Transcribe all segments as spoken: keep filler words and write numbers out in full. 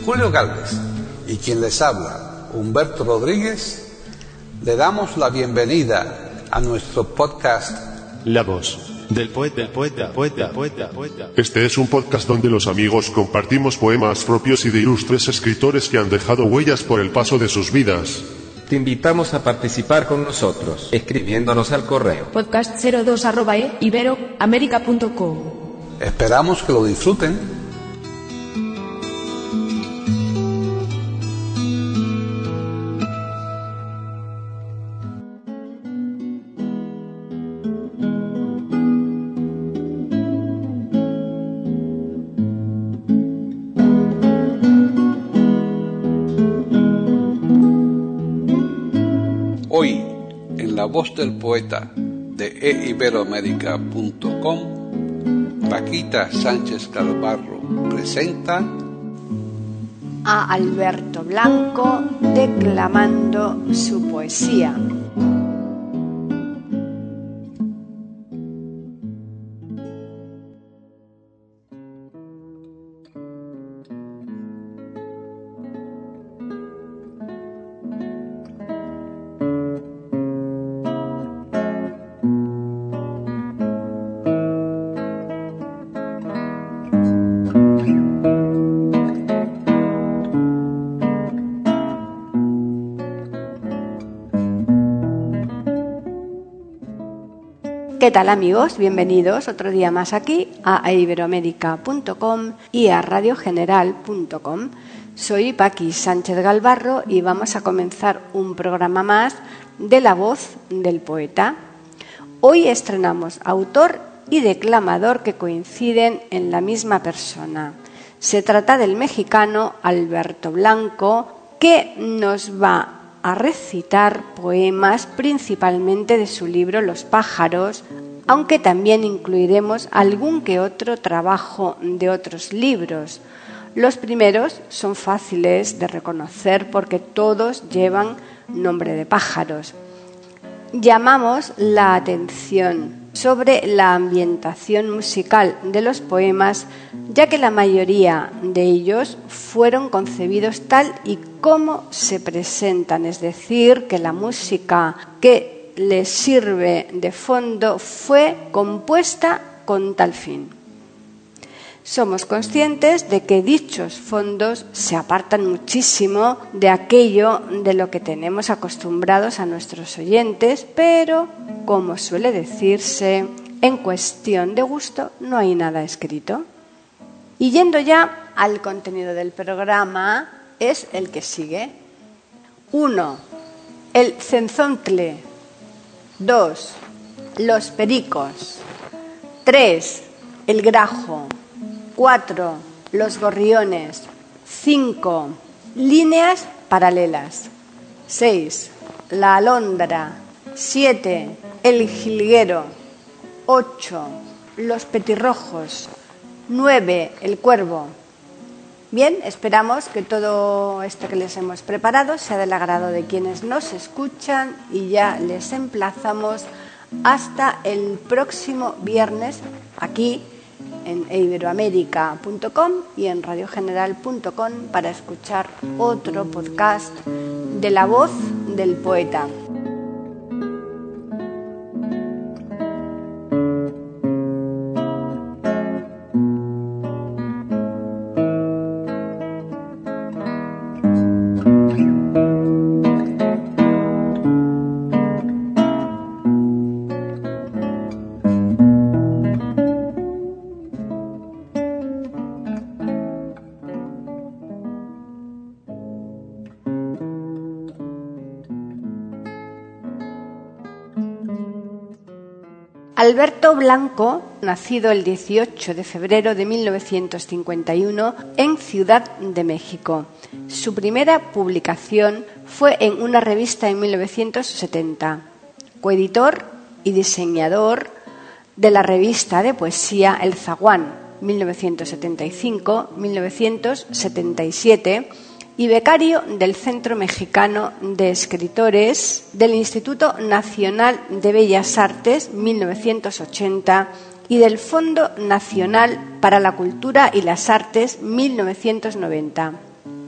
Julio Gálvez y quien les habla, Humberto Rodríguez, le damos la bienvenida a nuestro podcast La Voz del Poeta, del Poeta, Poeta, Poeta, Poeta. Este es un podcast donde los amigos compartimos poemas propios y de ilustres escritores que han dejado huellas por el paso de sus vidas. Te invitamos a participar con nosotros, escribiéndonos al correo podcast cero dos arroba e ibero américa punto com. Esperamos que lo disfruten. Hoy, en La Voz del Poeta de e ibero américa punto com, Paquita Sánchez Galvarro presenta a Alberto Blanco declamando su poesía. ¿Qué tal, amigos? Bienvenidos otro día más aquí a e ibero américa punto com y a radio general punto com. Soy Paqui Sánchez Galvarro y vamos a comenzar un programa más de La Voz del Poeta. Hoy estrenamos autor y declamador que coinciden en la misma persona. Se trata del mexicano Alberto Blanco, que nos va a recitar poemas principalmente de su libro Los pájaros, aunque también incluiremos algún que otro trabajo de otros libros. Los primeros son fáciles de reconocer porque todos llevan nombre de pájaros. Llamamos la atención sobre la ambientación musical de los poemas, ya que la mayoría de ellos fueron concebidos tal y como se presentan, es decir, que la música que les sirve de fondo fue compuesta con tal fin. Somos conscientes de que dichos fondos se apartan muchísimo de aquello de lo que tenemos acostumbrados a nuestros oyentes, pero, como suele decirse, en cuestión de gusto no hay nada escrito. Y yendo ya al contenido del programa, es el que sigue. uno. El cenzontle. dos. Los pericos. tres. El grajo. cuatro. Los gorriones. cinco. Líneas paralelas. seis. La alondra. siete. El jilguero. ocho. Los petirrojos. nueve. El cuervo. Bien, esperamos que todo esto que les hemos preparado sea del agrado de quienes nos escuchan y ya les emplazamos hasta el próximo viernes aquí en e ibero américa punto com y en radio general punto com para escuchar otro podcast de La Voz del Poeta. Alberto Blanco, nacido el dieciocho de febrero de mil novecientos cincuenta y uno en Ciudad de México. Su primera publicación fue en una revista en mil novecientos setenta. Coeditor y diseñador de la revista de poesía El Zaguán, mil novecientos setenta y cinco a mil novecientos setenta y siete, y becario del Centro Mexicano de Escritores del Instituto Nacional de Bellas Artes mil novecientos ochenta y del Fondo Nacional para la Cultura y las Artes mil novecientos noventa.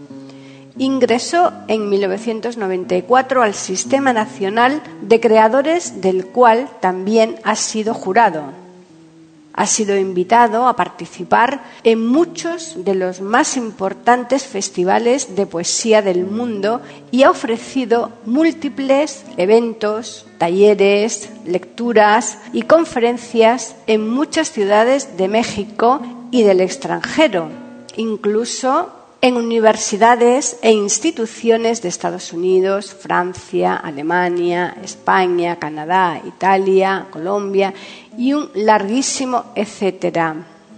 Ingresó en mil novecientos noventa y cuatro al Sistema Nacional de Creadores, del cual también ha sido jurado. Ha sido invitado a participar en muchos de los más importantes festivales de poesía del mundo y ha ofrecido múltiples eventos, talleres, lecturas y conferencias en muchas ciudades de México y del extranjero, incluso en universidades e instituciones de Estados Unidos, Francia, Alemania, España, Canadá, Italia, Colombia y un larguísimo etcétera.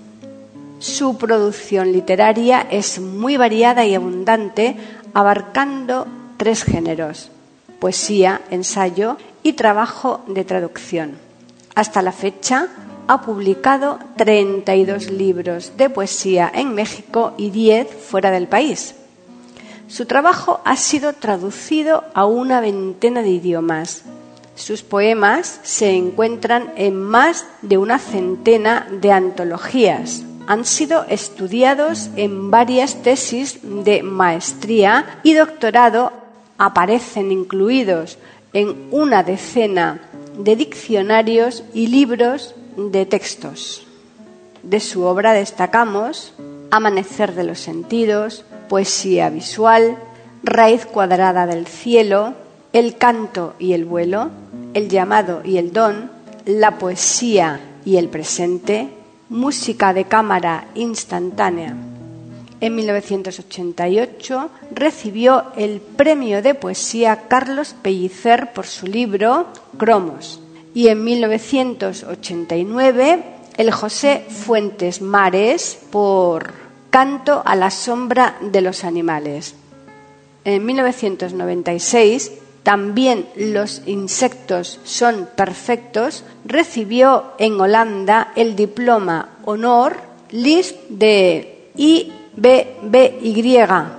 Su producción literaria es muy variada y abundante, abarcando tres géneros: poesía, ensayo y trabajo de traducción. Hasta la fecha ha publicado treinta y dos libros de poesía en México y diez fuera del país. Su trabajo ha sido traducido a una veintena de idiomas. Sus poemas se encuentran en más de una centena de antologías. Han sido estudiados en varias tesis de maestría y doctorado. Aparecen incluidos en una decena de diccionarios y libros de textos. De su obra destacamos Amanecer de los sentidos, Poesía visual, Raíz cuadrada del cielo, El canto y el vuelo, El llamado y el don, La poesía y el presente, Música de cámara instantánea. En mil novecientos ochenta y ocho recibió el premio de poesía Carlos Pellicer por su libro Cromos. Y en mil novecientos ochenta y nueve el José Fuentes Mares por Canto a la sombra de los animales. En mil novecientos noventa y seis, también Los insectos son perfectos, recibió en Holanda el diploma honor Lisp de I B B Y.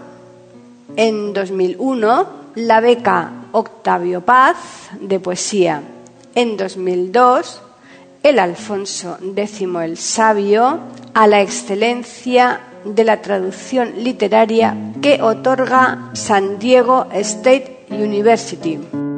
En dos mil uno, la beca Octavio Paz de poesía. En dos mil dos, el Alfonso X el Sabio a la excelencia de la traducción literaria que otorga San Diego State University.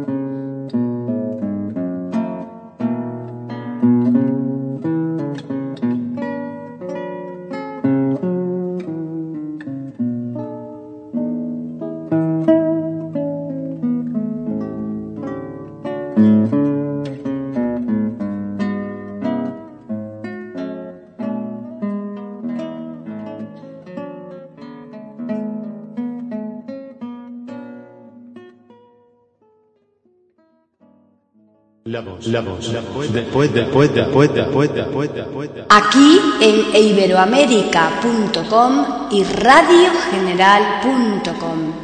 La voz, la voz, la voz, después, después, después, después, después, después. Aquí en iberoamérica punto com y radio general punto com.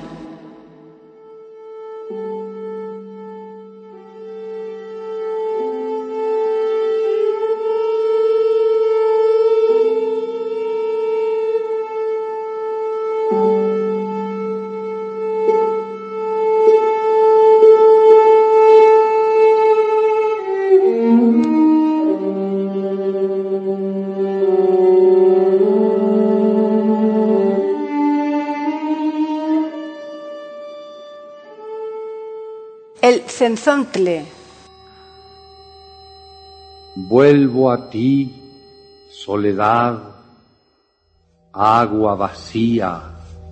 El cenzontle. Vuelvo a ti, soledad, agua vacía,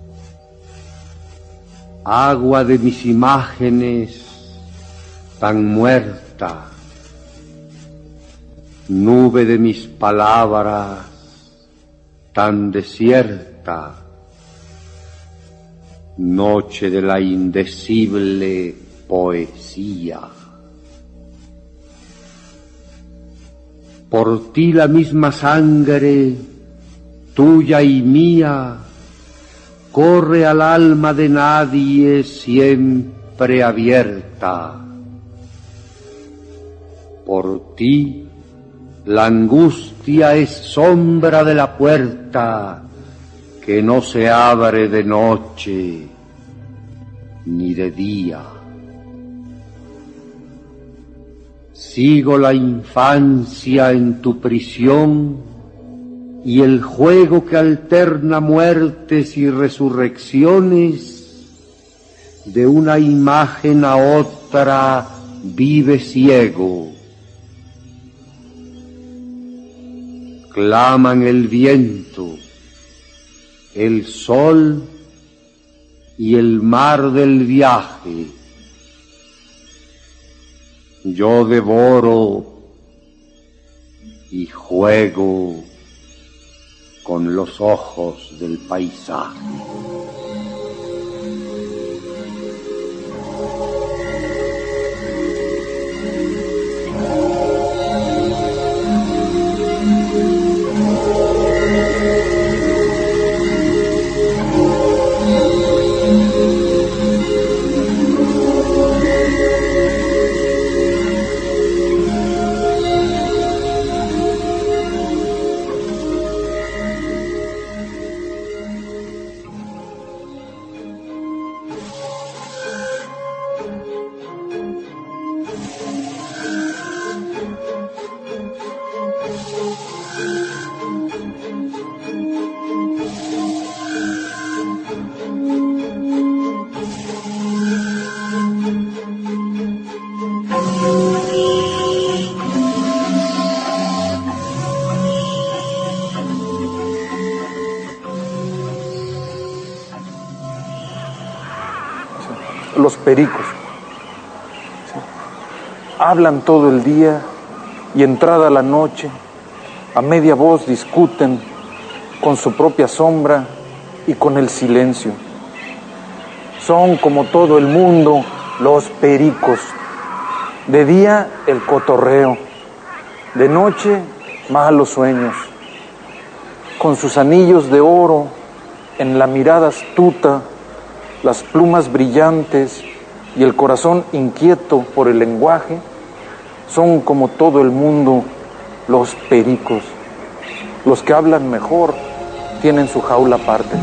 agua de mis imágenes tan muerta, nube de mis palabras tan desierta, noche de la indecible poesía. Por ti la misma sangre, tuya y mía, corre al alma de nadie siempre abierta. Por ti la angustia es sombra de la puerta que no se abre de noche ni de día. Sigo la infancia en tu prisión y el juego que alterna muertes y resurrecciones de una imagen a otra vive ciego. Claman el viento, el sol y el mar del viaje. Yo devoro y juego con los ojos del paisaje. Los pericos, ¿sí? Hablan todo el día y entrada la noche, a media voz discuten con su propia sombra y con el silencio. Son como todo el mundo los pericos. De día el cotorreo, de noche malos sueños. Con sus anillos de oro en la mirada astuta, las plumas brillantes y el corazón inquieto por el lenguaje, son como todo el mundo los pericos. Los que hablan mejor tienen su jaula aparte.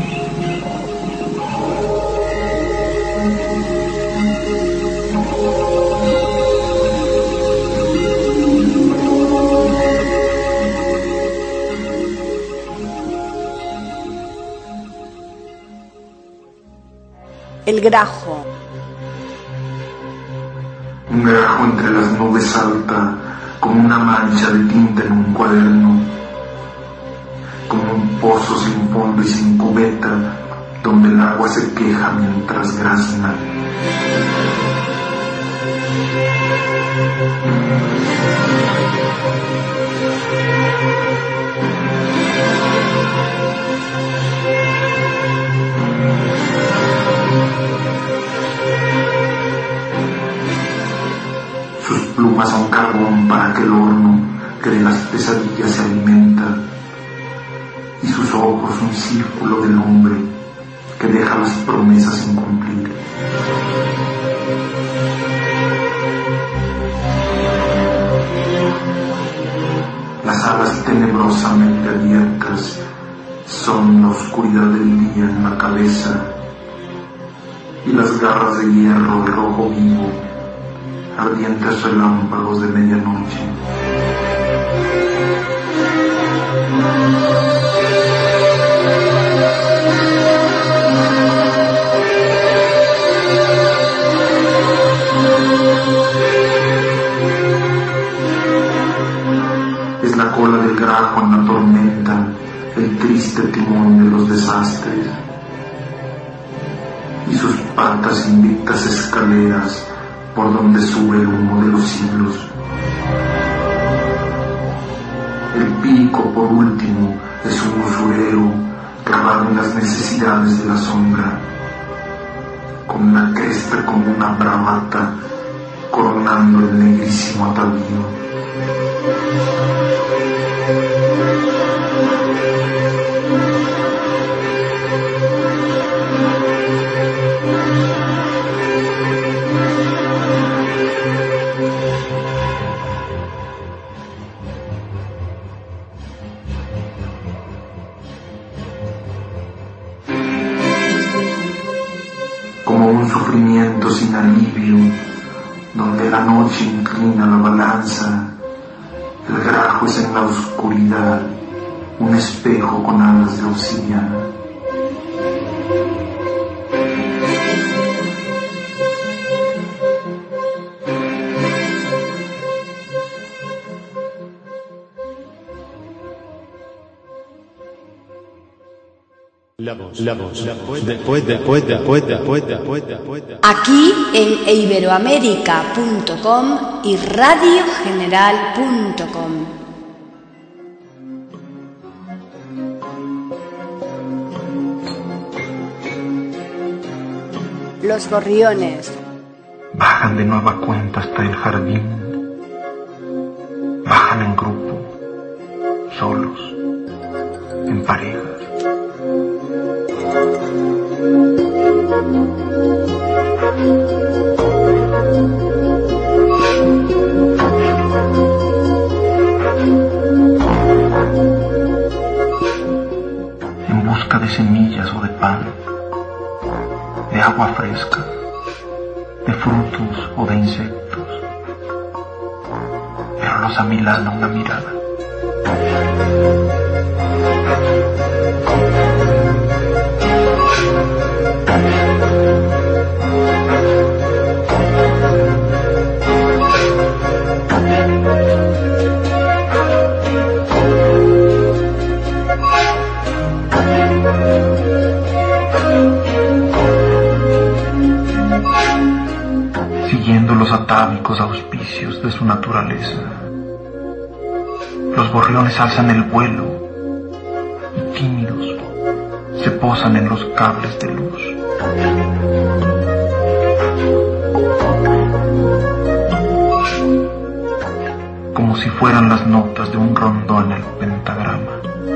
El grajo. Un grajo entre las nubes salta como una mancha de tinta en un cuaderno, como un pozo sin fondo y sin cubeta, donde el agua se queja mientras grazna. Sus plumas son carbón para aquel horno que de las pesadillas se alimenta, y sus ojos un círculo del hombre que deja las promesas sin cumplir. Las alas tenebrosamente abiertas son la oscuridad del día en la cabeza, y las garras de hierro de rojo vivo, ardientes relámpagos de medianoche. Es la cola del grajo en la tormenta, el triste timón de los desastres, y sus patas invictas escaleras por donde sube el humo de los siglos. El pico, por último, es un usurero clavado en las necesidades de la sombra, con la cresta como una bravata coronando el negrísimo atavío. Como un sufrimiento sin alivio, donde la noche inclina la balanza, el grajo es en la oscuridad un espejo con alas de obsidiana. La voz, la voz, la voz del poeta, poeta, poeta, poeta, poeta, poeta. Aquí en iberoamérica punto com y radio general punto com. Los gorriones bajan de nueva cuenta hasta el jardín. Bajan en grupo, solos, en parejas. En busca de semillas o de pan, de agua fresca, de frutos o de insectos, pero los amilana una mirada. Siguiendo los atávicos auspicios de su naturaleza, los gorriones alzan el vuelo y tímidos se posan en los cables de luz. Como si fueran las notas de un rondó en el pentagrama.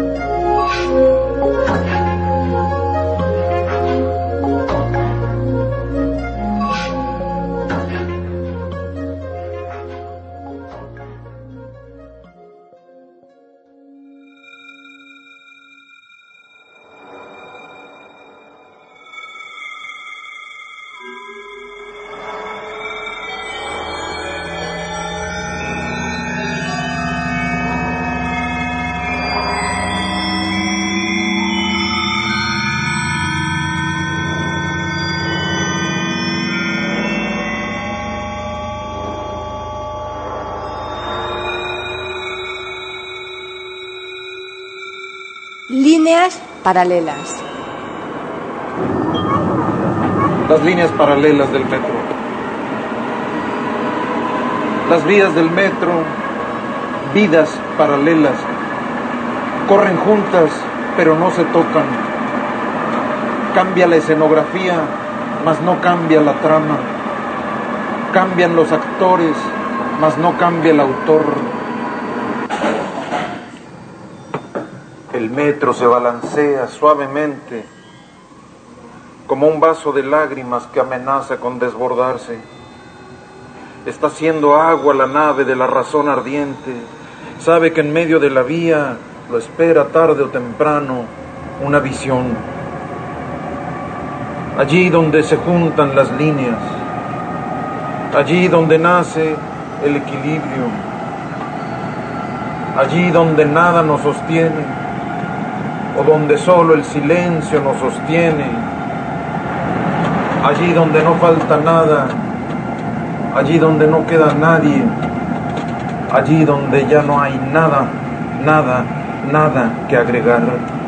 Líneas paralelas. Las líneas paralelas del metro. Las vías del metro, vidas paralelas, corren juntas pero no se tocan. Cambia la escenografía, mas no cambia la trama. Cambian los actores, mas no cambia el autor. El metro se balancea suavemente, como un vaso de lágrimas que amenaza con desbordarse. Está haciendo agua la nave de la razón ardiente. Sabe que en medio de la vía lo espera tarde o temprano una visión. Allí donde se juntan las líneas, allí donde nace el equilibrio, allí donde nada nos sostiene, o donde solo el silencio nos sostiene, allí donde no falta nada, allí donde no queda nadie, allí donde ya no hay nada, nada, nada que agregar.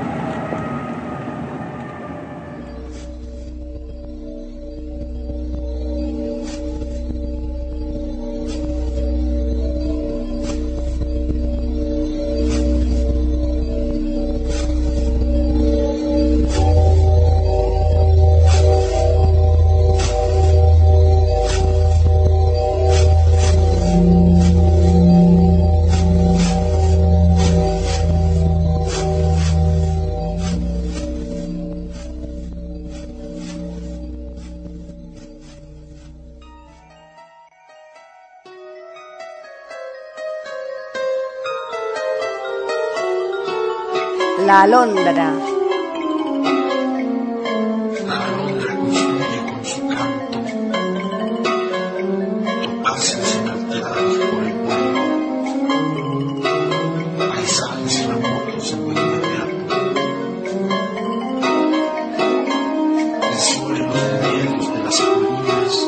La alondra. La alondra construye con su canto topacios inalterados por el vuelo, paisajes remotos en buen invierno, el sol en los relieves de las colinas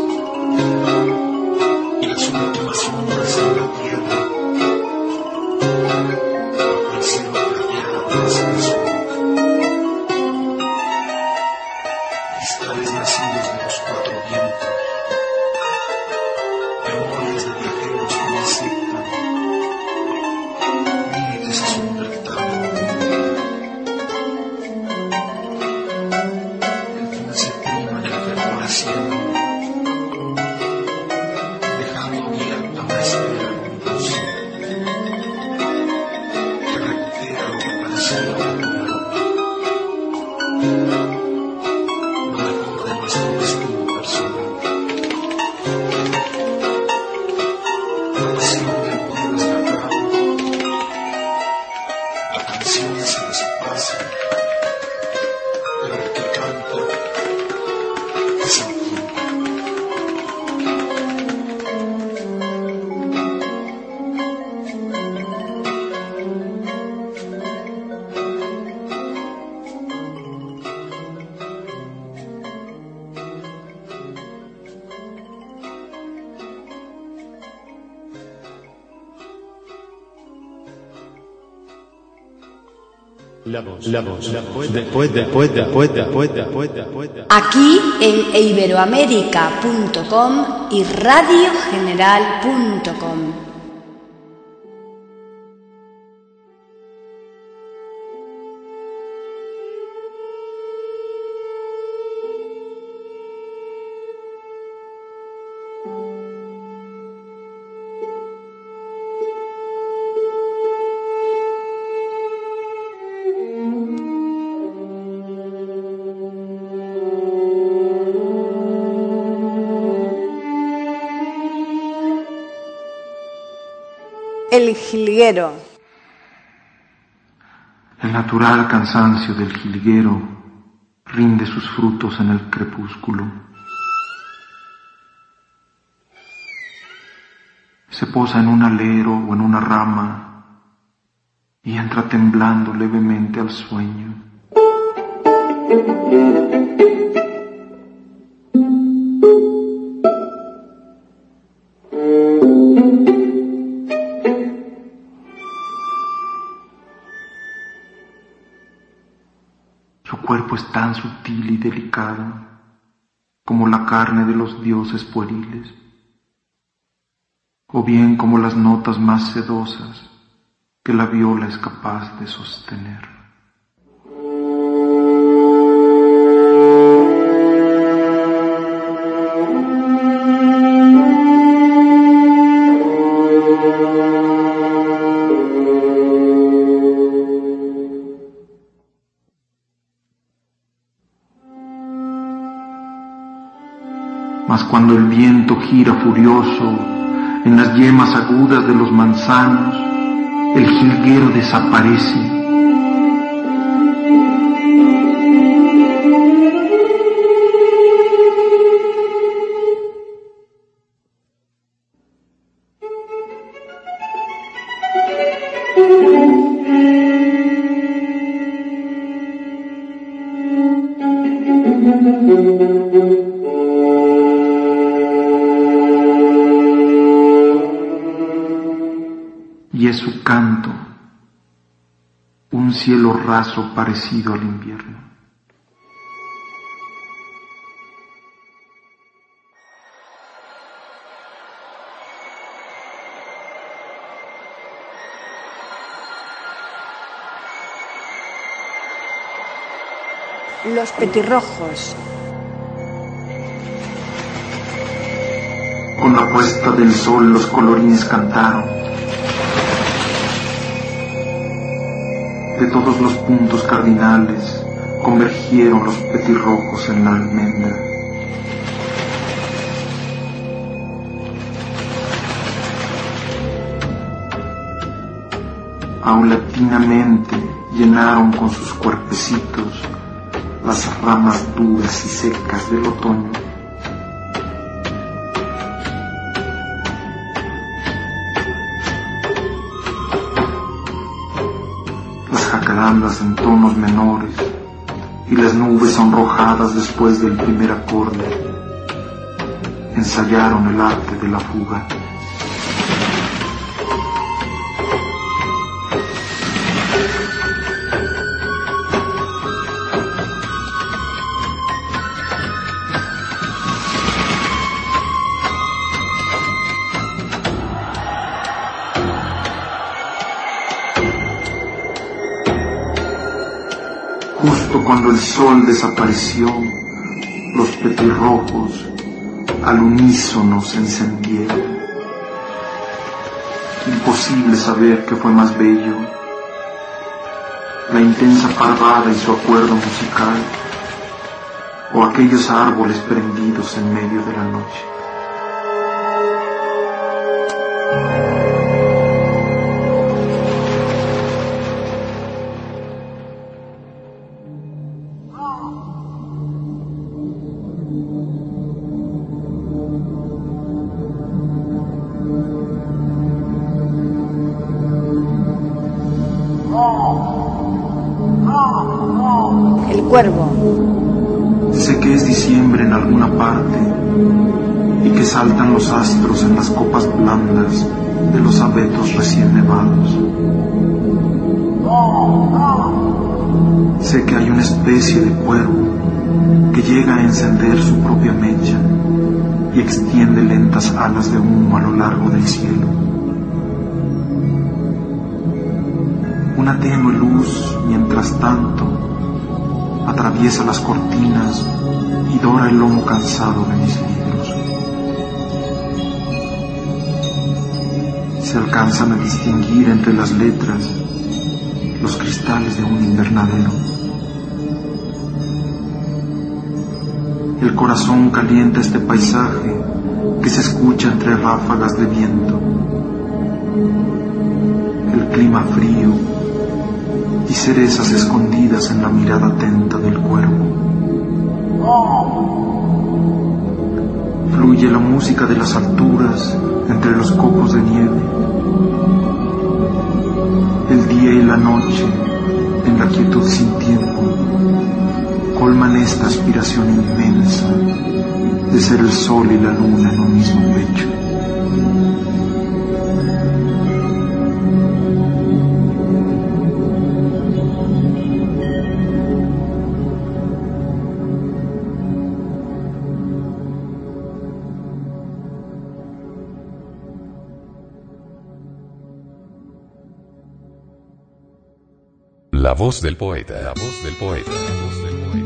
y las últimas sombras en la tierra. El cielo plateado de ese sol. La voz, la voz, la voz, después, después, después, después, después, después. Aquí en iberoamerica punto com y radio general punto com. El jilguero. El natural cansancio del jilguero rinde sus frutos en el crepúsculo. Se posa en un alero o en una rama y entra temblando levemente al sueño. Su cuerpo es tan sutil y delicado como la carne de los dioses pueriles, o bien como las notas más sedosas que la viola es capaz de sostener. Mas cuando el viento gira furioso en las yemas agudas de los manzanos, el jilguero desaparece. Y es su canto, un cielo raso parecido al invierno. Los petirrojos. Con la puesta del sol los colorines cantaron. De todos los puntos cardinales convergieron los petirrojos en la almendra. Paulatinamente llenaron con sus cuerpecitos las ramas duras y secas del otoño. Jacarandas en tonos menores y las nubes sonrojadas después del primer acorde ensayaron el arte de la fuga. Justo cuando el sol desapareció, los petirrojos al unísono se encendieron. Imposible saber qué fue más bello, la intensa parvada y su acuerdo musical, o aquellos árboles prendidos en medio de la noche. El cuervo. Sé que es diciembre en alguna parte y que saltan los astros en las copas blandas de los abetos recién nevados. Sé que hay una especie de cuervo que llega a encender su propia mecha y extiende lentas alas de humo a lo largo del cielo. Una tenue luz, mientras tanto, atraviesa las cortinas y dora el lomo cansado de mis libros. Se alcanzan a distinguir entre las letras los cristales de un invernadero. El corazón calienta este paisaje que se escucha entre ráfagas de viento. El clima frío y cerezas escondidas en la mirada atenta del cuervo. Fluye la música de las alturas entre los copos de nieve. El día y la noche, en la quietud sin tiempo, colman esta aspiración inmensa de ser el sol y la luna en un mismo pecho. La voz del poeta, la voz del poeta, la voz del poeta.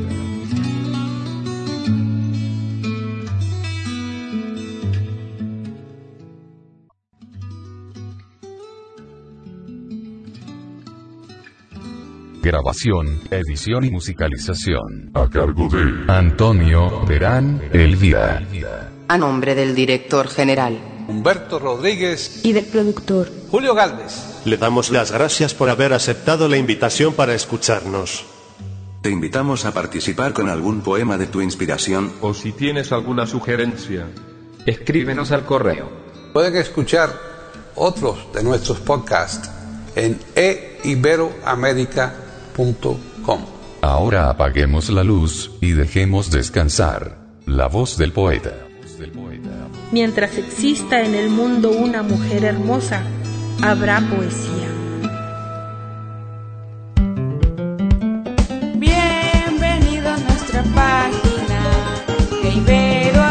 Grabación, edición y musicalización a cargo de Antonio Terán Elvira. A nombre del director general Humberto Rodríguez y del productor Julio Galvez. Le damos las gracias por haber aceptado la invitación para escucharnos. Te invitamos a participar con algún poema de tu inspiración. O si tienes alguna sugerencia, escríbenos al correo. Pueden escuchar otros de nuestros podcasts en e iberoamerica punto com. Ahora apaguemos la luz y dejemos descansar la voz del poeta. Mientras exista en el mundo una mujer hermosa, habrá poesía. Bienvenido a nuestra página de Ibero